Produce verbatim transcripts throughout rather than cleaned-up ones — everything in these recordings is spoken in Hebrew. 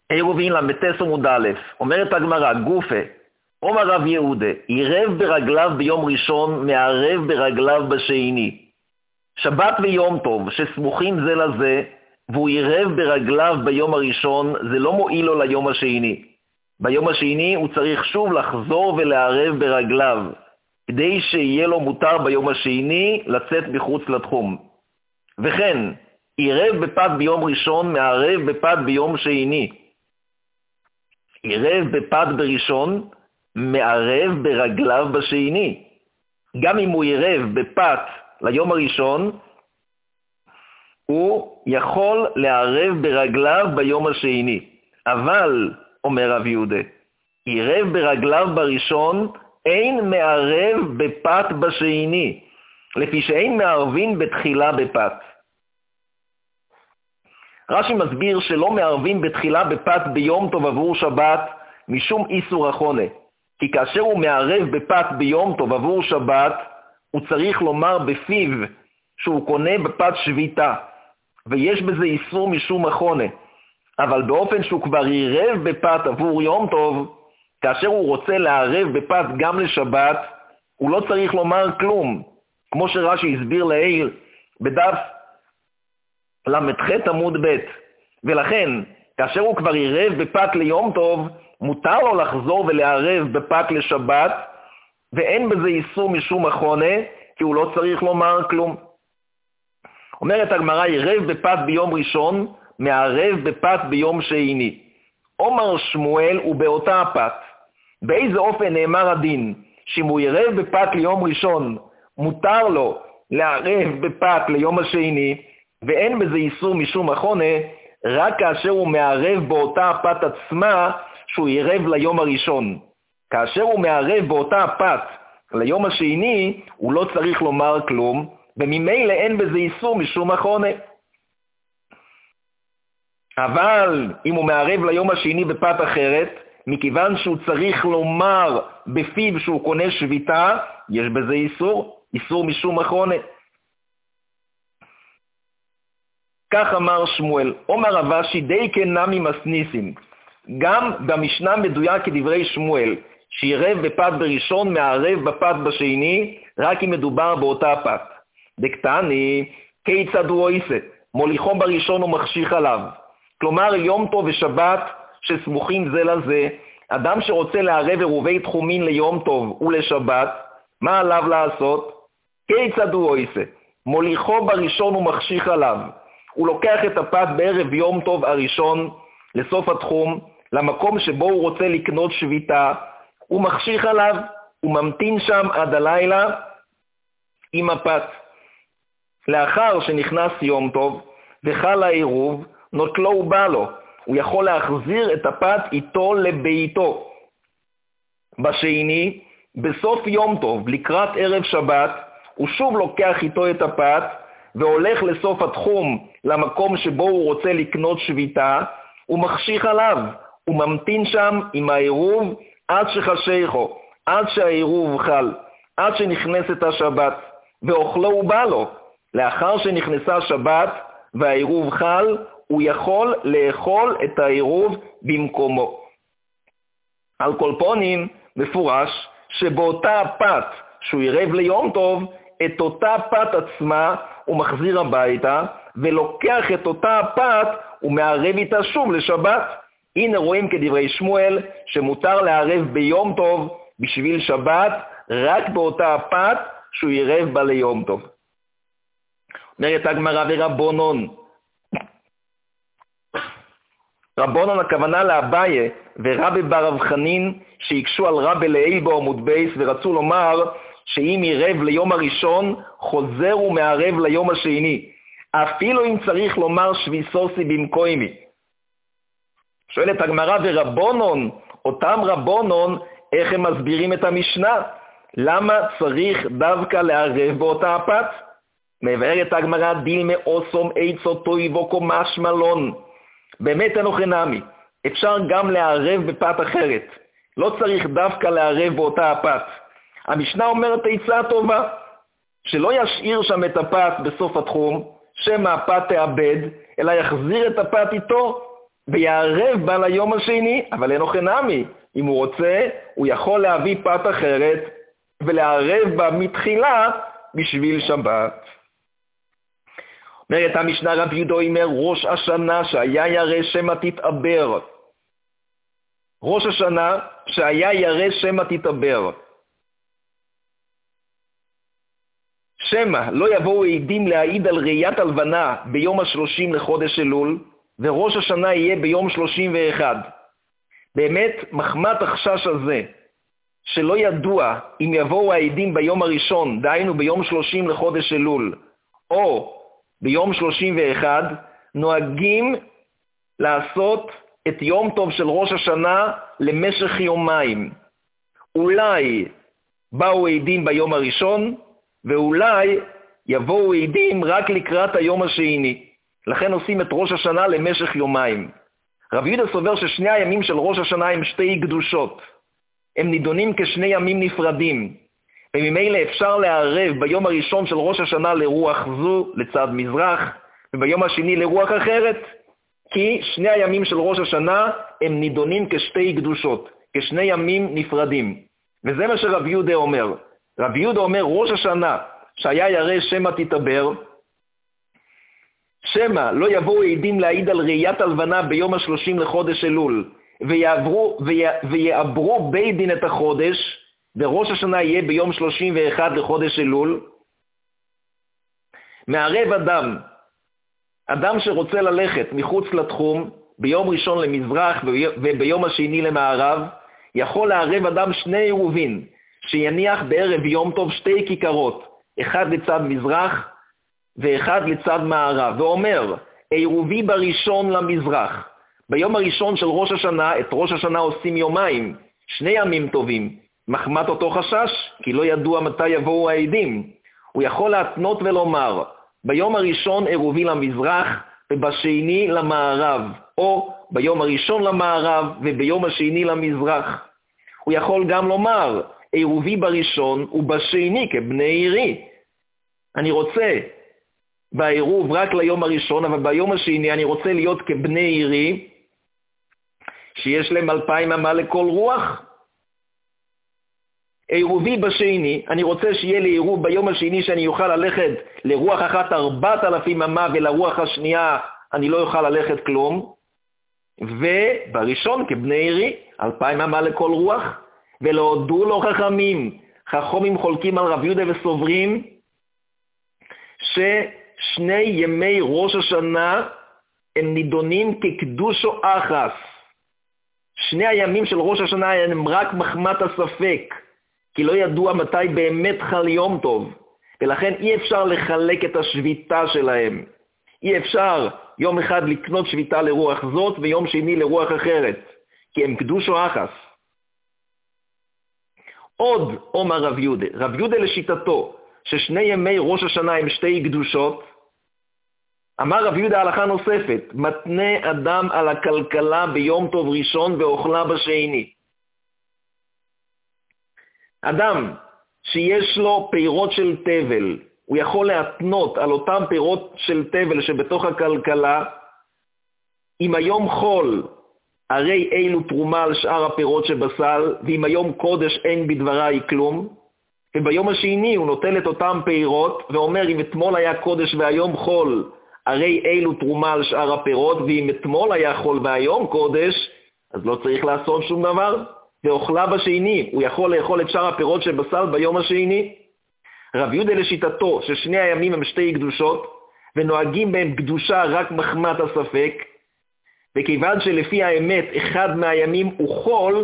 עירובין למתס עמוד א', אומרת הגמרא, גופה, אומר רב יהודה, עירב ברגליו ביום ראשון, מערב ברגליו בשני. שבת ויום טוב שסמוכים זה לזה, והוא עירב ברגליו ביום הראשון, זה לא מועיל לו ליום השני. ביום השני הוא צריך שוב לחזור ולערב ברגליו, כדי שיהיה לו מותר ביום השני לצאת מחוץ לתחום. וכן, עירב בפת ביום ראשון, מערב בפת ביום שני. עירב בפת בראשון, מערב ברגליו בשני. גם אם הוא עירב בפת ליום הראשון, הוא יכול לערב ברגליו ביום השני. אבל, אומר רב יהודה, עירב ברגליו בראשון, אין מערב בפת בשני, לפי שאין מערבים בתחילה בפת. רש"י מסביר שלא מערבים בתחילה בפת ביום טוב עבור שבת משום איסור החונה. כי כאשר הוא מערב בפת ביום טוב עבור שבת, הוא צריך לומר בפיו שהוא קונה בפת שביתה, ויש בזה איסור משום החונה. אבל באופן שהוא כבר עירב בפת עבור יום טוב, כאשר הוא רוצה לערב בפת גם לשבת, הוא לא צריך לומר כלום, כמו שרש"י הסביר לעיל בדף למ"ח עמוד ב'. ולכן, כאשר הוא כבר עירב בפת ליום טוב, מותר לו לחזור ולערב בפת לשבת, ואין בזה איסור משום החונה, כי הוא לא צריך לומר כלום. אומרת הגמרא, עירב בפת ביום ראשון, מערב בפת ביום שני. אומר שמואל ובאותה הפת. באיזה אופן נאמר הדין? שאם הוא עירב בפת ליום ראשון, מותר לו לערב בפת ליום השני, ואין בזה איסור משום החונה, רק כאשר הוא מערב באותה הפת עצמה, שהוא עירב ליום הראשון. כאשר הוא מערב באותה הפת ליום השני, הוא לא צריך לומר כלום, וממילא אין בזה איסור משום החונה. אבל אם הוא מערב ליום השני בפת אחרת, מכיוון שהוא צריך לומר בפיו שהוא קונה שביתה, יש בזה איסור, איסור משום החונה. כך אמר שמואל, אומר רב אשי די כנמי מסניסים. גם במשנה מדויק כדברי שמואל, שעירב בפת בראשון מערב בפת בשני, רק אם מדובר באותה פת. דקטני, כיצד הוא עושה, מוליכו בראשון ומחשיך עליו. כלומר, יום טוב ושבת שסמוכים זה לזה, אדם שרוצה לערב עירובי תחומין ליום טוב ולשבת, מה עליו לעשות? כיצד הוא עושה, מוליכו בראשון ומחשיך עליו. הוא לוקח את הפת בערב יום טוב הראשון לסוף התחום, למקום שבו הוא רוצה לקנות שביתה, הוא מחשיך עליו, הוא ממתין שם עד הלילה עם הפת. לאחר שנכנס יום טוב וחל העירוב, נוטלו ובא לו, הוא יכול להחזיר את הפת איתו לביתו. בשני, בסוף יום טוב, לקראת ערב שבת, הוא שוב לוקח איתו את הפת, והולך לסוף התחום למקום שבו הוא רוצה לקנות שביתה, הוא מחשיך עליו, הוא ממתין שם עם העירוב עד שחשיכו, עד שהעירוב חל, עד שנכנסת השבת, ואוכלו ובא לו. לאחר שנכנסה השבת והעירוב חל, הוא יכול לאכול את העירוב במקומו. על כל פונים מפורש שבאותה הפת שהוא עירב ליום טוב, את אותה פת עצמה הוא מחזיר הביתה, ולוקח את אותה הפת ומערב איתה שוב לשבת. הנה רואים כדברי שמואל שמותר לערב ביום טוב בשביל שבת, רק באותה הפת שהוא עירב בה ליום טוב. אומרת הגמרא ורבונון. רבונון הכוונה לאביי ורבי בר רב חנין שהקשו על רבי לעיל בו עמוד בייס, ורצו לומר שאם עירב ליום הראשון, חוזר ומערב ליום השני, אפילו אם צריך לומר שביסוסי במקוימי. שואלת הגמרא ורבונון, אותם רבונון, איך הם מסבירים את המשנה? למה צריך דווקא לערב באותה הפת? מבארת הגמרא דילמה אוסום עצו טויבו קומש מלון. באמת אינו חינמי, אפשר גם לערב בפת אחרת, לא צריך דווקא לערב באותה הפת. המשנה אומרת עצה טובה, שלא ישאיר שם את הפת בסוף התחום, שמא הפת תאבד, אלא יחזיר את הפת איתו, ויערב בה ליום השני, אבל אינו חינמי. אם הוא רוצה, הוא יכול להביא פת אחרת ולערב בה מתחילה בשביל שבת. אומרת המשנה, רב יהודה אומר, ראש השנה שהיה ירא שמא תתעבר. ראש השנה שהיה ירא שמא תתעבר. שמא לא יבואו עדים להעיד על ראיית הלבנה ביום השלושים לחודש אלול, וראש השנה יהיה ביום שלושים ואחד. באמת, מחמת החשש הזה, שלא ידוע אם יבואו העדים ביום הראשון, דהיינו ביום שלושים לחודש אלול, או ביום שלושים ואחד, נוהגים לעשות את יום טוב של ראש השנה למשך יומיים. אולי באו עדים ביום הראשון, ואולי יבואו עדים רק לקראת היום השני. לכן עושים את ראש השנה למשך יומיים. רב יהודה סובר ששני הימים של ראש השנה הם שתי קדושות. הם נידונים כשני ימים נפרדים. וממילא אפשר לערב ביום הראשון של ראש השנה לרוח זו לצד מזרח, וביום השני לרוח אחרת. כי שני הימים של ראש השנה הם נידונים כשתי קדושות, כשני ימים נפרדים. וזה מה שרב יהודה אומר. רב יהודה אומר, ראש השנה שהיה ירא שמא תתעבר, שמא לא יבואו עדים להעיד על ראיית הלבנה ביום השלושים לחודש אלול, ויעברו, ויעברו בית דין את החודש, וראש השנה יהיה ביום שלושים ואחד לחודש אלול. מערב אדם, אדם שרוצה ללכת מחוץ לתחום, ביום ראשון למזרח וביום השני למערב, יכול לערב אדם שני עירובין, שיניח בערב יום טוב שתי כיכרות, אחד לצד מזרח ואחד לצד מערב, ואומר, עירובי בראשון למזרח. ביום הראשון של ראש השנה, את ראש השנה עושים יומיים, שני ימים טובים, מחמת אותו חשש, כי לא ידוע מתי יבואו העדים. הוא יכול להתנות ולומר, ביום הראשון עירובי למזרח ובשני למערב, או ביום הראשון למערב וביום השני למזרח. הוא יכול גם לומר, עירובי בראשון ובשני כבני עירי. אני רוצה בעירוב רק ליום הראשון, אבל ביום השני אני רוצה להיות כבני עירי, שיש להם אלפיים אמה לכל רוח. עירובי בשני, אני רוצה שיהיה לי עירוב ביום השני שאני יוכל ללכת לרוח אחת ארבעת אלפים אמה, ולרוח השנייה אני לא יוכל ללכת כלום. ובראשון כבני עירי, אלפיים אמה לכל רוח. ולהודו לו חכמים, חכמים חולקים על רב יהודה וסוברים, ששני ימי ראש השנה הם נידונים כקדושו אחס. שני הימים של ראש השנה הם רק מחמת הספק, כי לא ידוע מתי באמת חל יום טוב, ולכן אי אפשר לחלק את השביתה שלהם. אי אפשר יום אחד לקנות שביתה לרוח זאת ויום שני לרוח אחרת, כי הם קדושו אחס. עוד אומר רב יהודה, רב יהודה לשיטתו, ששני ימי ראש השנה הם שתי קדושות, אמר רב יהודה הלכה נוספת, מתנה אדם על הכלכלה ביום טוב ראשון ואוכלה בשני. אדם שיש לו פירות של תבל, הוא יכול להתנות על אותם פירות של תבל שבתוך הכלכלה, אם היום חול, הרי אילו תרומה על שאר הפירות שבסל, ואם היום קודש אין בדבריי כלום, וביום השני הוא נוטל את אותם פירות, ואומר אם אתמול היה קודש והיום חול, הרי אילו תרומה על שאר הפירות, ואם אתמול היה חול והיום קודש, אז לא צריך לעשות שום דבר. ואוכלה בשני, הוא יכול לאכול את שאר הפירות שבסל ביום השני. רב יהודה לשיטתו ששני הימים הם שתי קדושות, ונוהגים בהם קדושה רק מחמת הספק, וכיוון שלפי האמת אחד מהימים הוא חול,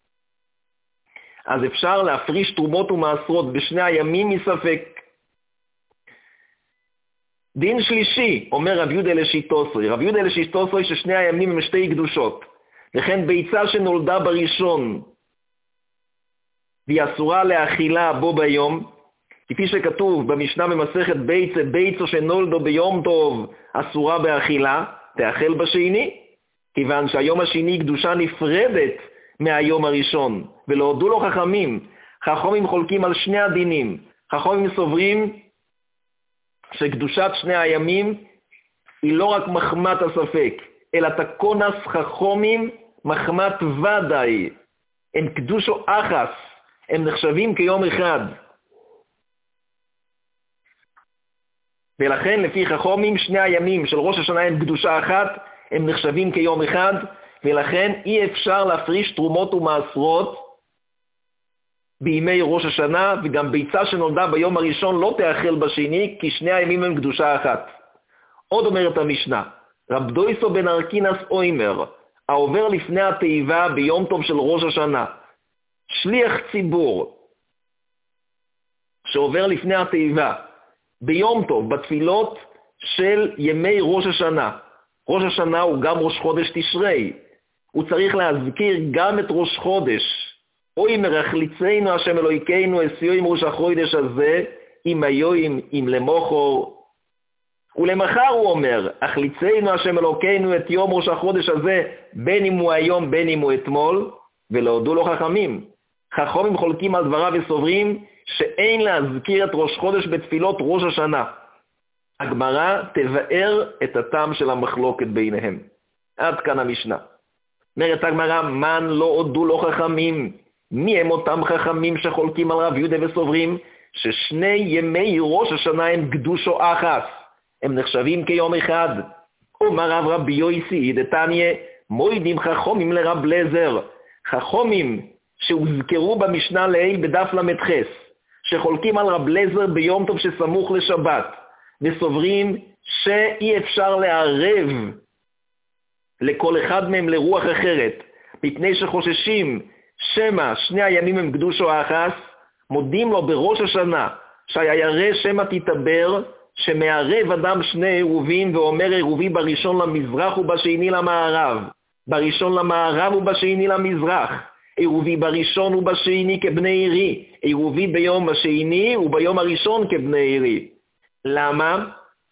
אז אפשר להפריש תרומות ומעשרות בשני הימים מספק. דין שלישי, אומר רב יהודה לשיטוסרי, רב יהודה לשיטוסרי ששני הימים הם שתי קדושות, לכן ביצה שנולדה בראשון והיא אסורה לאכילה בו ביום, כפי שכתוב במשנה במסכת ביצה, ביצו שנולדו ביום טוב אסורה באכילה, תאכל בשני, כיוון שהיום השני קדושה נפרדת מהיום הראשון, ולהודו לו חכמים, חכמים חולקים על שני הדינים, חכמים סוברים שקדושת שני הימים היא לא רק מחמת הספק, אלא תקונס חכומים מחמת ודאי. הם קדושו אחס, הם נחשבים כיום אחד. ולכן לפי חכומים שני הימים של ראש השנה הם קדושה אחת, הם נחשבים כיום אחד, ולכן אי אפשר להפריש תרומות ומעשרות בימי ראש השנה, וגם ביצה שנולדה ביום הראשון לא תאכל בשני, כי שני הימים הם קדושה אחת. עוד אומרת המשנה, רב דויסו בן ארקינס אוימר, העובר לפני התיבה ביום טוב של ראש השנה, שליח ציבור שעובר לפני התיבה ביום טוב, בתפילות של ימי ראש השנה. ראש השנה הוא גם ראש חודש תשרי. הוא צריך להזכיר גם את ראש חודש. אוי מרחליצנו השם אלוהיכנו אסיו עם ראש החודש הזה, עם היואים, עם למוחור. ולמחר הוא אומר, החליצנו השם אלוהיכנו את יום ראש החודש הזה, בין אם הוא היום, בין אם הוא אתמול, ולהודו לו חכמים. חכמים חולקים על דבריו וסוברים, שאין להזכיר את ראש חודש בתפילות ראש השנה. הגמרא תבאר את הטעם של המחלוקת ביניהם. עד כאן המשנה. אומרת הגמרא, מן לא הודו לו חכמים? מי הם אותם חכמים שחולקים על רב יהודה וסוברים ששני ימי ראש השנה הם קדושו אחס, הם נחשבים כיום אחד? אומר רב רבי יויסי דתניא, מוידים חכמים לרב לזר, חכמים שהוזכרו במשנה לעיל בדף למתחס, שחולקים על רב לזר ביום טוב שסמוך לשבת, וסוברים שאי אפשר לערב לכל אחד מהם לרוח אחרת, מפני שחוששים שמה שני הימים הם קדושו אחס, מודים לו בראש השנה שהירא שמא תתבר, שמערב אדם שני עירובים ואומר עירובי בראשון למזרח ובשני למערב, בראשון למערב ובשני למזרח, עירובי בראשון ובשני כבני עירי, עירובי ביום השני וביום הראשון כבני עירי. למה?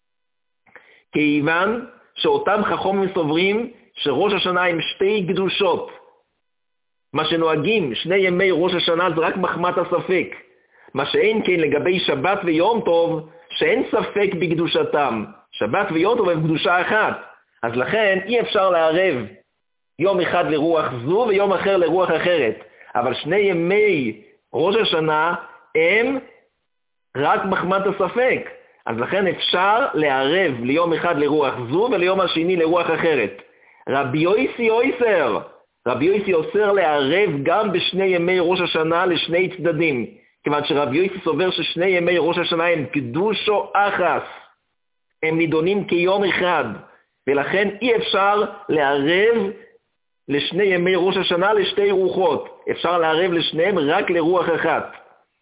כיוון שאותם חכמים סוברים שראש השנה הם שתי קדושות. מה שנוהגים שני ימי ראש השנה זה רק מחמת הספק. מה שאין כן לגבי שבת ויום טוב, שאין ספק בקדושתם. שבת ויום טוב הם קדושה אחת. אז לכן אי אפשר לערב יום אחד לרוח זו ויום אחר לרוח אחרת. אבל שני ימי ראש השנה הם רק מחמת הספק. אז לכן אפשר לערב ליום אחד לרוח זו וליום השני לרוח אחרת. רבי יויסי אויסר, רבי יויסי אוסר לערב גם בשני ימי ראש השנה לשני צדדים, כיוון שרבי יויסי סובר ששני ימי ראש השנה הם קדושו אחס, הם נידונים כיום אחד, ולכן אי אפשר לערב לשני ימי ראש השנה לשתי רוחות, אפשר לערב לשניהם רק לרוח אחת.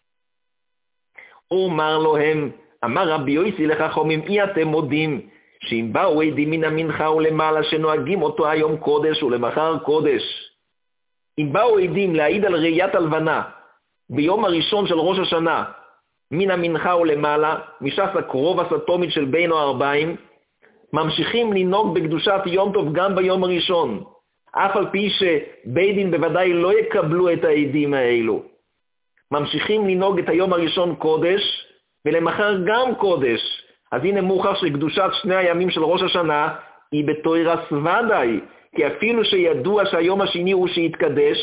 אומר להם, אמר רבי יויסי לחכמים, אי אתם מודים שאם באו עדים מן המנחה ולמעלה שנוהגים אותו היום קודש ולמחר קודש, אם באו עדים להעיד על ראיית הלבנה ביום הראשון של ראש השנה מן המנחה ולמעלה, משעת הקרוב הסתומית של בין הארבעים, ממשיכים לנהוג בקדושת יום טוב גם ביום הראשון, אף על פי שבית דין בוודאי לא יקבלו את העדים האלו. ממשיכים לנהוג את היום הראשון קודש ולמחר גם קודש. אז הנה מוכח שקדושת שני הימים של ראש השנה היא בתוירס ודאי, כי אפילו שידוע שהיום השני הוא שיתקדש,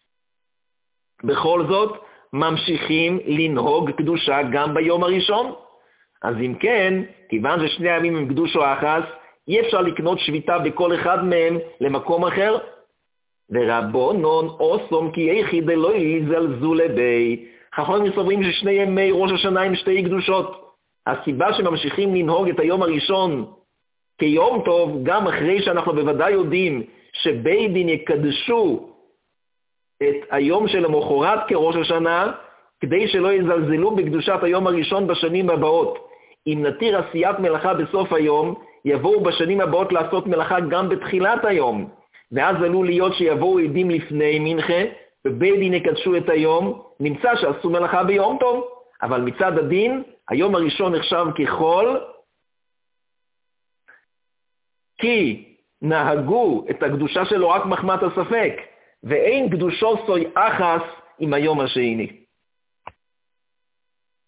בכל זאת ממשיכים לנהוג קדושה גם ביום הראשון. אז אם כן, כיוון ששני הימים הם קדושו אחס, אי אפשר לקנות שביתה בכל אחד מהם למקום אחר. ורבונון אוסום כי יחיד לא יזלזו לבי, חכמים סוברים ששני ימי ראש השנה הם שתי קדושות. הסיבה שממשיכים לנהוג את היום הראשון כיום טוב, גם אחרי שאנחנו בוודאי יודעים שבית דין יקדשו את היום של המחרת כראש השנה, כדי שלא יזלזלו בקדושת היום הראשון בשנים הבאות. אם נתיר עשיית מלאכה בסוף היום, יבואו בשנים הבאות לעשות מלאכה גם בתחילת היום, ואז עלול להיות שיבואו עדים לפני מנחה, ובית דין יקדשו את היום, נמצא שעשו מלאכה ביום טוב, אבל מצד הדין, היום הראשון נחשב כחול, כי נהגו את הקדושה שלו רק מחמת הספק, ואין קדושו סוי אחס עם היום השני.